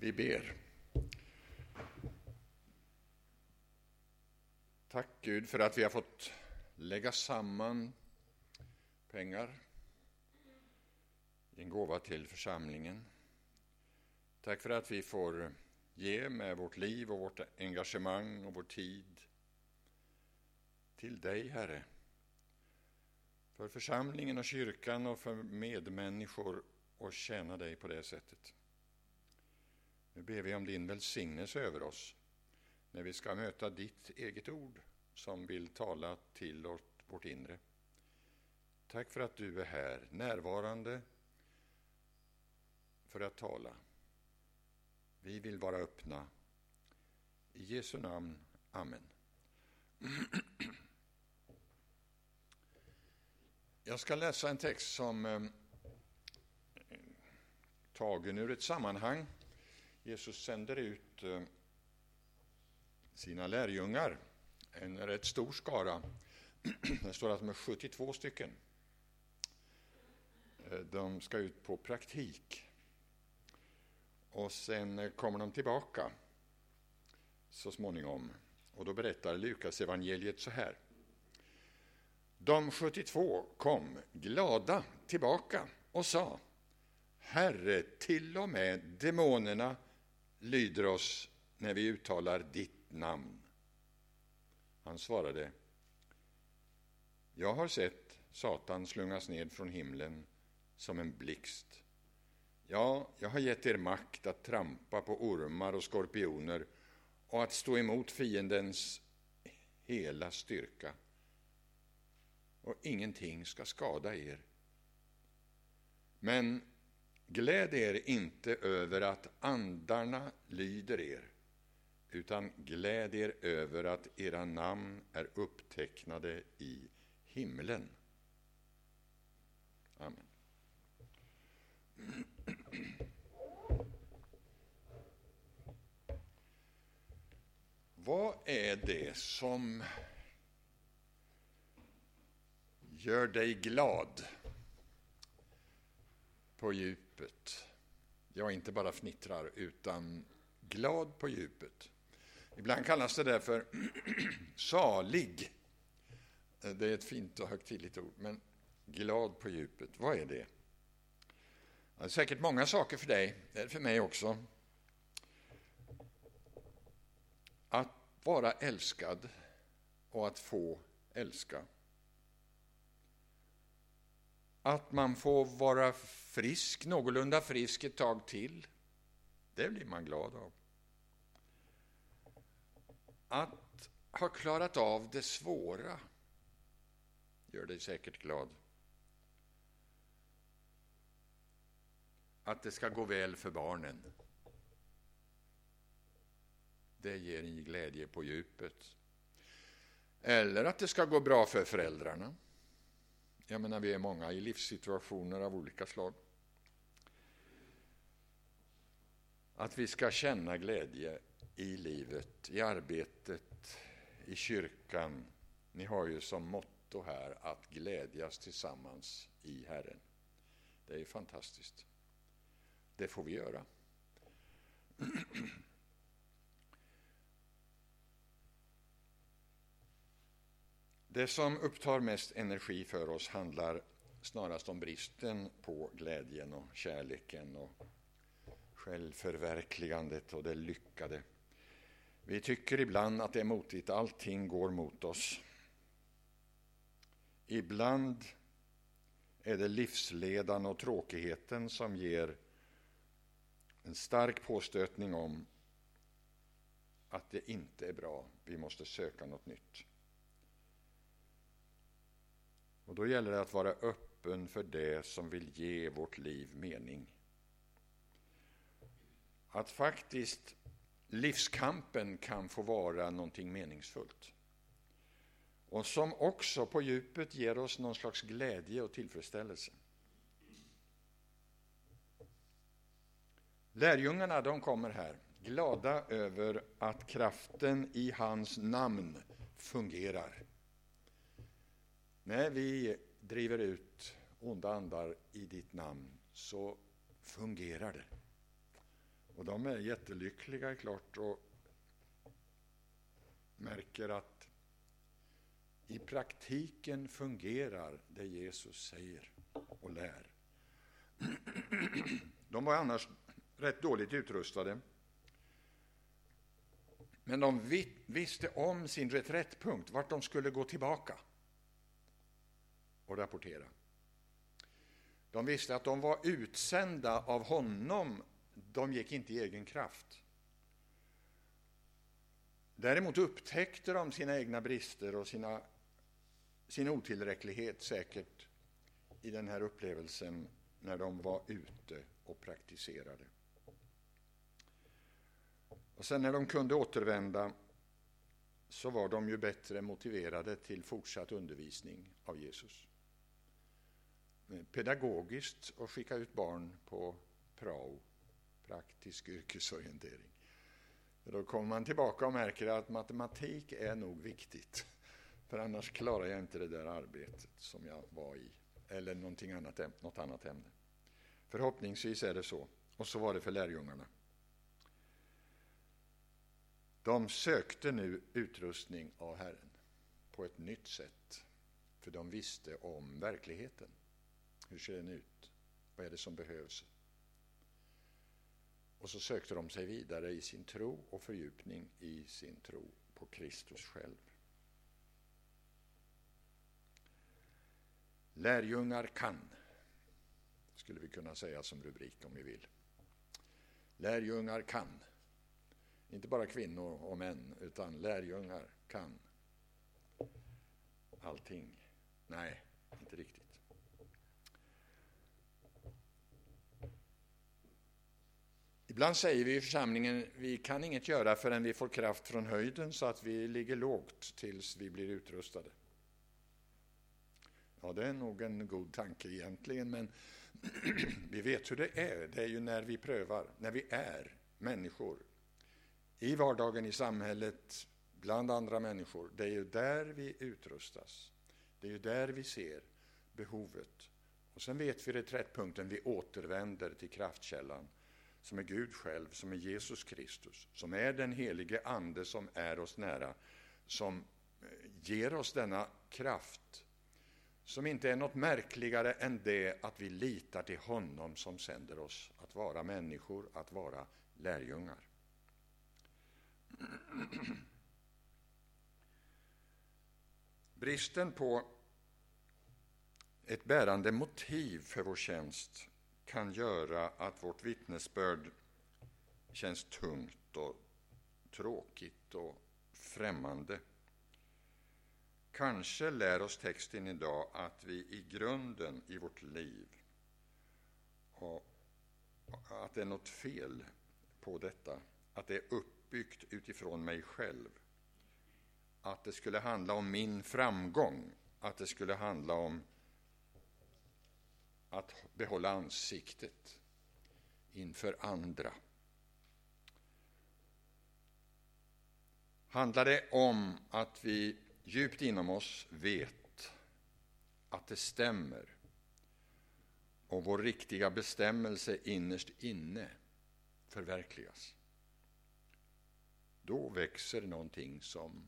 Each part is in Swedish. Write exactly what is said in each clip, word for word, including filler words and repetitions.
Vi ber. Tack Gud för att vi har fått lägga samman pengar i en gåva till församlingen. Tack för att vi får ge med vårt liv och vårt engagemang och vår tid till dig, Herre. För församlingen och kyrkan och för medmänniskor och tjäna dig på det sättet. Nu ber vi om din välsignelse över oss när vi ska möta ditt eget ord som vill tala till vårt inre. Tack för att du är här, närvarande för att tala. Vi vill vara öppna. I Jesu namn. Amen. Jag ska läsa en text som eh, tagen ur ett sammanhang. Jesus sänder ut eh, sina lärjungar, en rätt stor skara. Det står att de är sjuttiotvå stycken. Eh, de ska ut på praktik. Och sen kommer de tillbaka så småningom. Och då berättar Lukas evangeliet så här. De sjuttiotvå kom glada tillbaka och sa: Herre, till och med demonerna lyder oss när vi uttalar ditt namn. Han svarade: Jag har sett Satan slungas ned från himlen som en blixt. Ja, jag har gett er makt att trampa på ormar och skorpioner och att stå emot fiendens hela styrka. Och ingenting ska skada er. Men gläd er inte över att andarna lyder er, utan gläd er över att era namn är upptecknade i himlen. Amen. Vad är det som gör dig glad på djupet? Jag inte bara fnittrar utan glad på djupet. Ibland kallas det därför salig. Det är ett fint och högtidligt ord, men glad på djupet, vad är det? Det är säkert många saker för dig, det är för mig också. Att vara älskad och att få älska. Att man får vara frisk, någorlunda frisk ett tag till, det blir man glad av. Att ha klarat av det svåra gör dig säkert glad. Att det ska gå väl för barnen, det ger en glädje på djupet. Eller att det ska gå bra för föräldrarna. Jag menar, vi är många i livssituationer av olika slag. Att vi ska känna glädje i livet, i arbetet, i kyrkan. Ni har ju som motto här att glädjas tillsammans i Herren. Det är fantastiskt. Det får vi göra. Det som upptar mest energi för oss handlar snarast om bristen på glädjen och kärleken och självförverkligandet och det lyckade. Vi tycker ibland att det är motigt, allting går mot oss. Ibland är det livsledan och tråkigheten som ger en stark påstötning om att det inte är bra, vi måste söka något nytt. Och då gäller det att vara öppen för det som vill ge vårt liv mening. Att faktiskt livskampen kan få vara någonting meningsfullt. Och som också på djupet ger oss någon slags glädje och tillfredsställelse. Lärjungarna, de kommer här glada över att kraften i hans namn fungerar. När vi driver ut onda andar i ditt namn så fungerar det. Och de är jättelyckliga, klart, och märker att i praktiken fungerar det Jesus säger och lär. De var annars rätt dåligt utrustade. Men de visste om sin reträttpunkt, vart de skulle gå tillbaka och rapportera. De visste att de var utsända av honom, de gick inte i egen kraft. Däremot upptäckte de sina egna brister och sina, sin otillräcklighet säkert i den här upplevelsen när de var ute och praktiserade. Och sen när de kunde återvända så var de ju bättre motiverade till fortsatt undervisning av Jesus. Pedagogiskt att skicka ut barn på prao, praktisk yrkesorientering. Då kommer man tillbaka och märker att matematik är nog viktigt. För annars klarar jag inte det där arbetet som jag var i. Eller någonting annat, något annat ämne. Förhoppningsvis är det så. Och så var det för lärjungarna. De sökte nu utrustning av Herren på ett nytt sätt. För de visste om verkligheten. Hur ser den ut? Vad är det som behövs? Och så sökte de sig vidare i sin tro och fördjupning i sin tro på Kristus själv. Lärjungar kan, skulle vi kunna säga som rubrik om vi vill. Lärjungar kan. Inte bara kvinnor och män, utan lärjungar kan. Allting. Nej, inte riktigt. Ibland säger vi i församlingen, vi kan inget göra förrän vi får kraft från höjden så att vi ligger lågt tills vi blir utrustade. Ja, det är nog en god tanke egentligen, men vi vet hur det är. Det är ju när vi prövar, när vi är människor i vardagen, i samhället, bland andra människor. Det är ju där vi utrustas. Det är ju där vi ser behovet. Och sen vet vi reträttpunkten, vi återvänder till kraftkällan som är Gud själv, som är Jesus Kristus, som är den helige ande som är oss nära, som ger oss denna kraft, som inte är något märkligare än det att vi litar till honom som sänder oss att vara människor, att vara lärjungar. Bristen på ett bärande motiv för vår tjänst kan göra att vårt vittnesbörd känns tungt och tråkigt och främmande. Kanske lär oss texten idag att vi i grunden i vårt liv och att det är något fel på detta, att det är uppbyggt utifrån mig själv, att det skulle handla om min framgång, att det skulle handla om att behålla ansiktet inför andra. Handlar det om att vi djupt inom oss vet att det stämmer och vår riktiga bestämmelse innerst inne förverkligas, då växer någonting som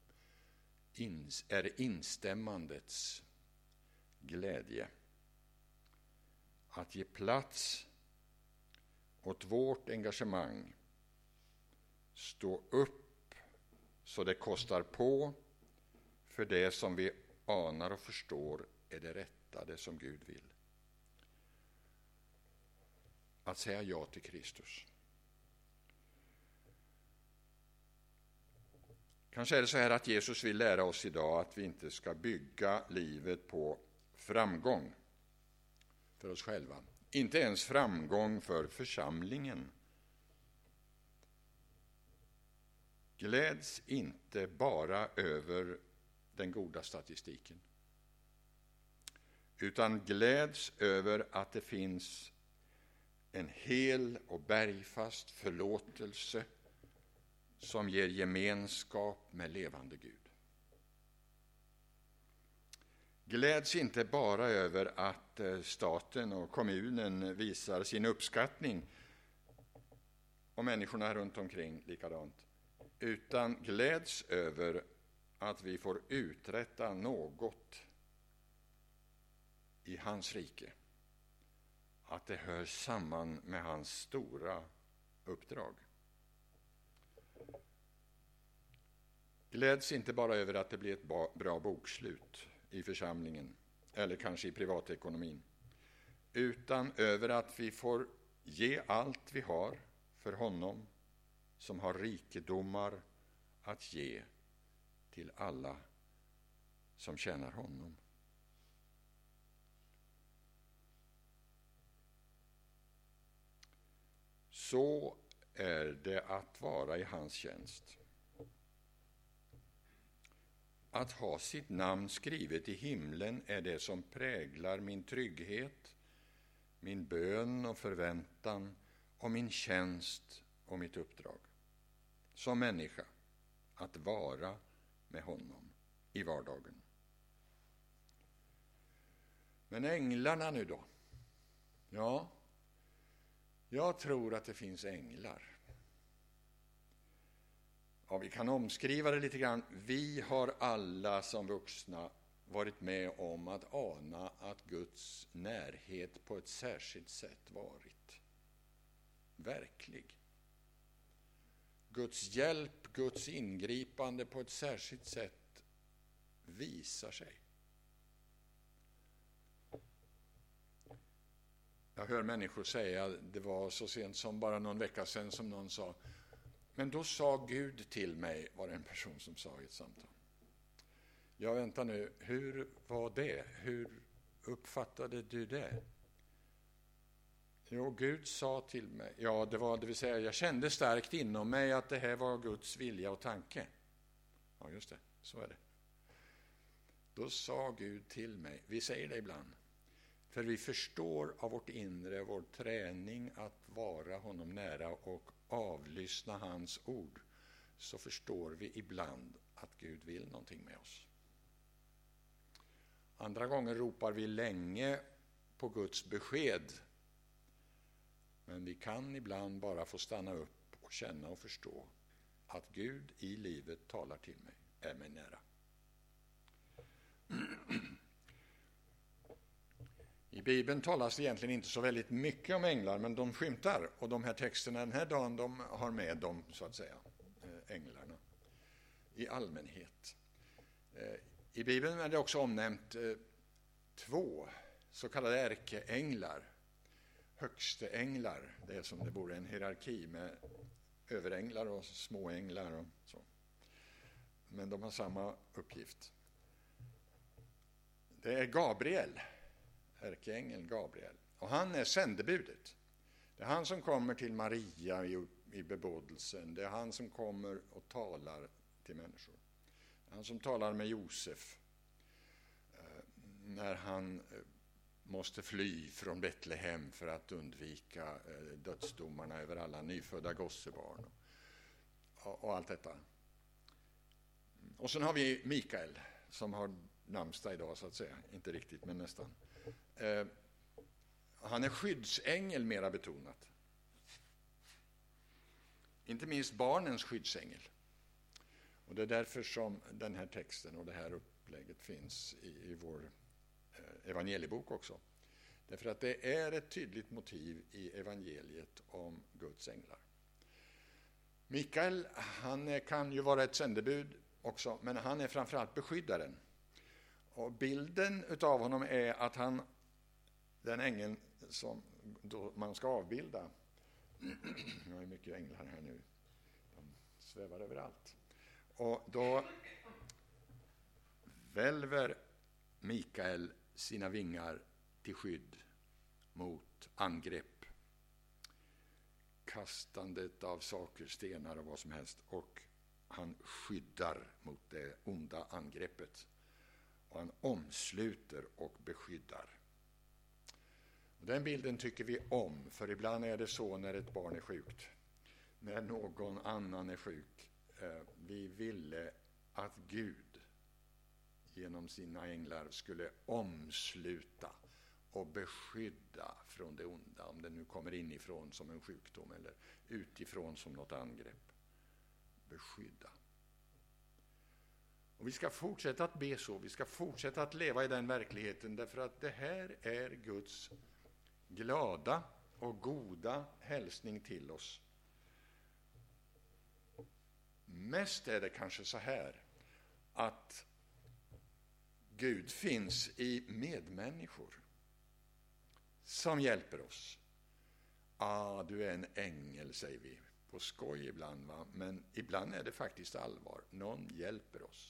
är instämmandets glädje. Att ge plats åt vårt engagemang, stå upp så det kostar på för det som vi anar och förstår är det rätta, det som Gud vill. Att säga ja till Kristus. Kanske är det så här att Jesus vill lära oss idag att vi inte ska bygga livet på framgång för oss själva. Inte ens framgång för församlingen. Gläds inte bara över den goda statistiken, utan gläds över att det finns en hel och bergfast förlåtelse som ger gemenskap med levande Gud. Gläds inte bara över att staten och kommunen visar sin uppskattning och människorna runt omkring likadant, utan gläds över att vi får uträtta något i hans rike, att det hör samman med hans stora uppdrag. Gläds inte bara över att det blir ett bra bokslut i församlingen eller kanske i privatekonomin, utan över att vi får ge allt vi har för honom som har rikedomar att ge till alla som tjänar honom. Så är det att vara i hans tjänst. Att ha sitt namn skrivet i himlen är det som präglar min trygghet, min bön och förväntan och min tjänst och mitt uppdrag. Som människa, att vara med honom i vardagen. Men änglarna nu då? Ja, jag tror att det finns änglar. Ja, vi kan omskriva det lite grann. Vi har alla som vuxna varit med om att ana att Guds närhet på ett särskilt sätt varit verklig. Guds hjälp, Guds ingripande på ett särskilt sätt visar sig. Jag hör människor säga, det var så sent som bara någon vecka sedan som någon sa, men då sa Gud till mig, var det en person som sa i ett samtal. Jag väntar nu, hur var det? Hur uppfattade du det? Jo, Gud sa till mig, ja det var det vill säga, jag kände starkt inom mig att det här var Guds vilja och tanke. Ja just det, så är det. Då sa Gud till mig, vi säger det ibland, för vi förstår av vårt inre, vår träning att vara honom nära och avlyssna hans ord, så förstår vi ibland att Gud vill någonting med oss. Andra gånger ropar vi länge på Guds besked, men vi kan ibland bara få stanna upp och känna och förstå att Gud i livet talar till mig, är mig nära. I Bibeln talas det egentligen inte så väldigt mycket om änglar, men de skymtar, och de här texterna den här dagen, de har med dem så att säga, änglarna i allmänhet. I Bibeln är det också omnämnt två så kallade ärkeänglar, högsteänglar. Det är som det vore en hierarki med överänglar och småänglar och så. Men de har samma uppgift. Det är Gabriel, ärkeängeln Gabriel, och han är sändebudet. Det är han som kommer till Maria i, i bebådelsen. Det är han som kommer och talar till människor. Det är han som talar med Josef eh, när han eh, måste fly från Betlehem för att undvika eh, dödsdomarna över alla nyfödda gossebarn och, och allt detta. Och sen har vi Mikael som har namnsdag idag så att säga, inte riktigt men nästan. Eh, han är skyddsängel mera betonat. Inte minst barnens skyddsängel. Och det är därför som den här texten och det här upplägget finns i, i vår eh, evangeliebok också. Därför att det är ett tydligt motiv i evangeliet om Guds änglar. Mikael, han är, kan ju vara ett sändebud också, men han är framförallt beskyddaren. Och bilden utav honom är att han, den ängeln som då man ska avbilda, det är mycket änglar här nu, de svävar överallt. Och då välver Mikael sina vingar till skydd mot angrepp, kastandet av saker, stenar och vad som helst, och han skyddar mot det onda angreppet. Och han omsluter och beskyddar. Och den bilden tycker vi om, för ibland är det så när ett barn är sjukt, när någon annan är sjuk. Eh, vi ville att Gud genom sina änglar skulle omsluta och beskydda från det onda, om det nu kommer inifrån som en sjukdom eller utifrån som något angrepp. Beskydda. Och vi ska fortsätta att be så, vi ska fortsätta att leva i den verkligheten, därför att det här är Guds glada och goda hälsning till oss. Mest är det kanske så här att Gud finns i medmänniskor som hjälper oss. Ah, du är en ängel, säger vi på skoj ibland, va? Men ibland är det faktiskt allvar. Någon hjälper oss.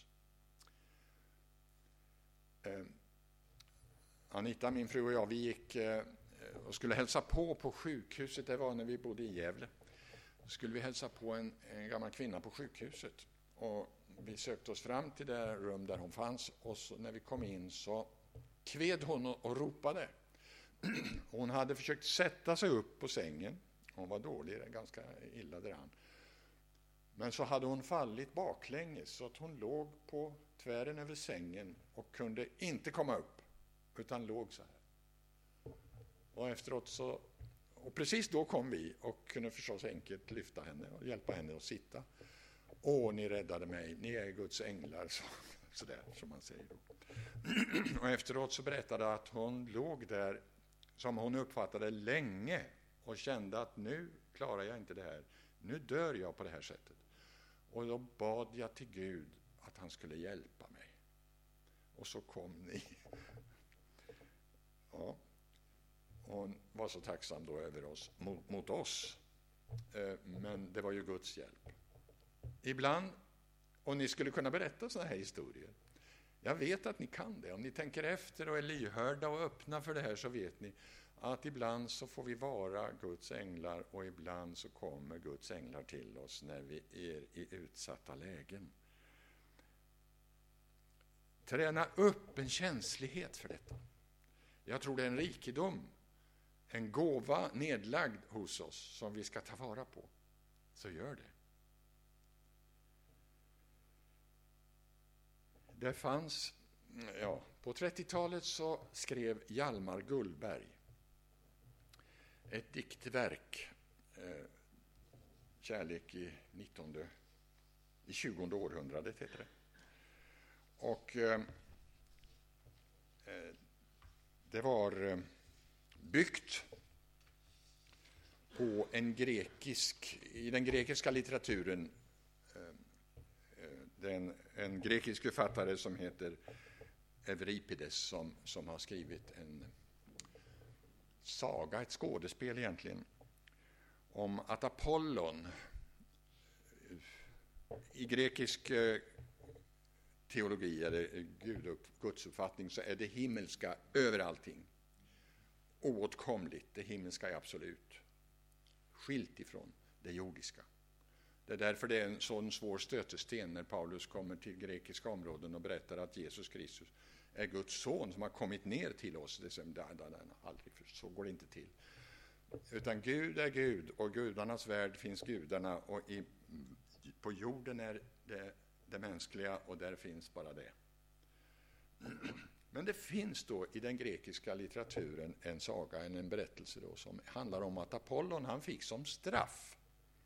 Eh, Anita, min fru och jag, vi gick eh, och skulle hälsa på på sjukhuset. Det var när vi bodde i Gävle. Skulle vi hälsa på en, en gammal kvinna på sjukhuset. Och vi sökte oss fram till det rum där hon fanns. Och så, när vi kom in så kved hon och, och ropade. Hon hade försökt sätta sig upp på sängen. Hon var dålig, ganska illa däran. Men så hade hon fallit baklänges så att hon låg på tvären över sängen och kunde inte komma upp, utan låg så här. Och efteråt så, och precis då kom vi och kunde förstås enkelt lyfta henne och hjälpa henne att sitta. Åh, ni räddade mig, ni är Guds änglar, så, så där som man säger då. Och efteråt så berättade att hon låg där som hon uppfattade länge och kände att nu klarar jag inte det här. Nu dör jag på det här sättet. Och då bad jag till Gud att han skulle hjälpa mig. Och så kom ni. Ja. Hon var så tacksam då över oss, mot, mot oss. Men det var ju Guds hjälp. Ibland, och ni skulle kunna berätta såna här historier. Jag vet att ni kan det. Om ni tänker efter och är lyhörda och öppna för det här, så vet ni att ibland så får vi vara Guds änglar och ibland så kommer Guds änglar till oss när vi är i utsatta lägen. Träna upp en känslighet för detta. Jag tror det är en rikedom, en gåva nedlagd hos oss som vi ska ta vara på. Så gör det. Det fanns, ja, på trettiotalet så skrev Hjalmar Gullberg ett diktverk, eh, Kärlek i nittonde, i tjugonde århundradet heter det. Och eh, det var eh, byggt på en grekisk, i den grekiska litteraturen, eh, den, en grekisk författare som heter Euripides som, som har skrivit en saga, ett skådespel egentligen, om att Apollon i grekisk teologi eller gudsuppfattning så är det himmelska över allting. Oåtkomligt, det himmelska är absolut. Skilt ifrån det jordiska. Det är därför det är en sån svår stötesten när Paulus kommer till grekiska områden och berättar att Jesus Kristus är Guds son som har kommit ner till oss. Det är som, där, där, där, aldrig, så går det inte till. Utan Gud är Gud och gudarnas värld finns gudarna och i, på jorden är det, det mänskliga och där finns bara det. Men det finns då i den grekiska litteraturen en saga, en, en berättelse då, som handlar om att Apollon han fick som straff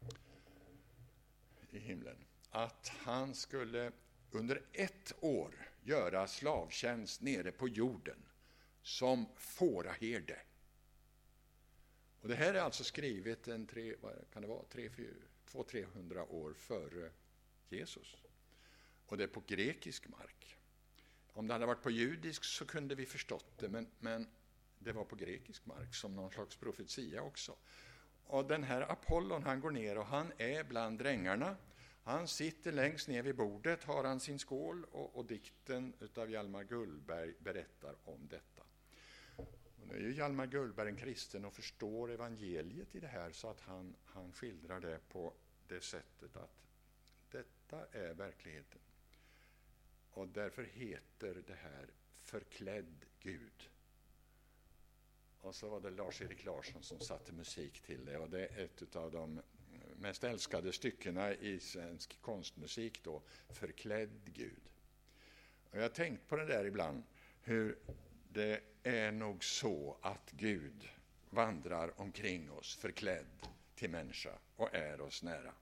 i himlen att han skulle under ett år göra slavtjänst nere på jorden som fåraherde. Och det här är alltså skrivet en tre, vad kan det vara, tre, fyra, två, trehundra år före Jesus. Och det är på grekisk mark. Om det hade varit på judisk så kunde vi förstått det, men, men det var på grekisk mark som någon slags profetia också. Och den här Apollon, han går ner och han är bland drängarna. Han sitter längst ner vid bordet, har han sin skål och, och dikten av Hjalmar Gullberg berättar om detta. Och nu är ju Hjalmar Gullberg en kristen och förstår evangeliet i det här så att han, han skildrar det på det sättet att detta är verkligheten. Och därför heter det här Förklädd Gud. Och så var det Lars-Erik Larsson som satte musik till det. Och det är ett av de mest älskade styckena i svensk konstmusik då. Förklädd Gud. Och jag har tänkt på det där ibland. Hur det är nog så att Gud vandrar omkring oss förklädd till människa och är oss nära.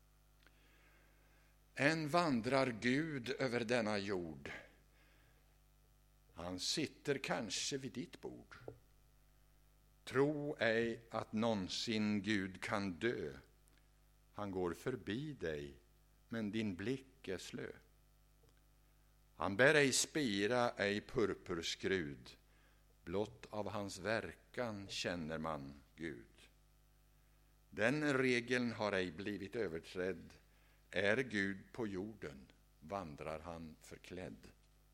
Än vandrar Gud över denna jord. Han sitter kanske vid ditt bord. Tro ej att någonsin Gud kan dö. Han går förbi dig, men din blick är slö. Han bär ej spira, ej purpurskrud. Blott av hans verkan känner man Gud. Den regeln har ej blivit överträdd. Är Gud på jorden, vandrar han förklädd.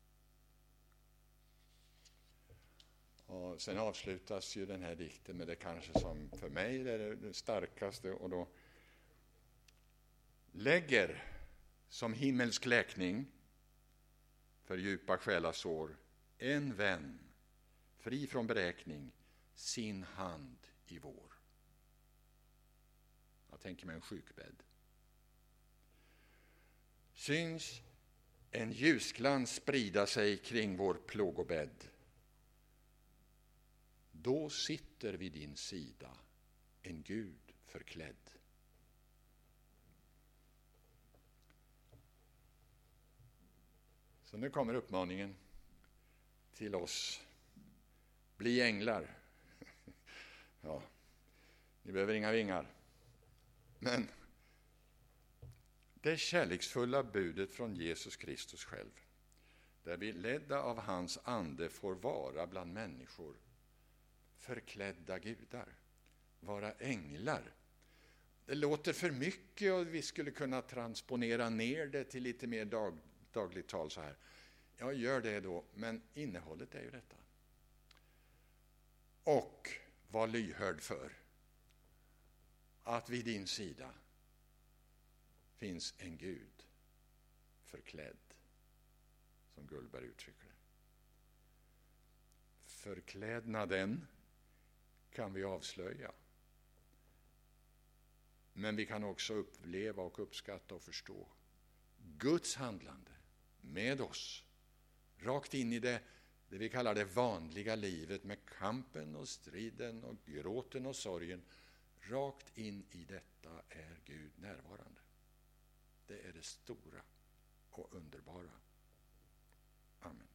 Och sen avslutas ju den här dikten med det kanske som för mig är det starkaste, och då lägger som himmelsk läkning för djupa själasår en vän, fri från beräkning, sin hand i vår. Jag tänker mig en sjukbädd. Syns en ljusglans sprida sig kring vår plågobädd. Då sitter vid din sida en Gud förklädd. Så nu kommer uppmaningen till oss. Bli änglar. Ja, ni behöver inga vingar. Men det kärleksfulla budet från Jesus Kristus själv, där vi ledda av hans ande får vara bland människor förklädda gudar, vara änglar. Det låter för mycket och vi skulle kunna transponera ner det till lite mer dag, dagligt tal så här. Ja, gör det då, men innehållet är ju detta. Och var lyhörd för att vid din sida finns en Gud förklädd, som Gullberg uttrycker det. Förklädnaden kan vi avslöja, men vi kan också uppleva och uppskatta och förstå Guds handlande med oss, rakt in i det, det vi kallar det vanliga livet, med kampen och striden och gråten och sorgen. Rakt in i detta är Gud närvarande. Det är det stora och underbara. Amen.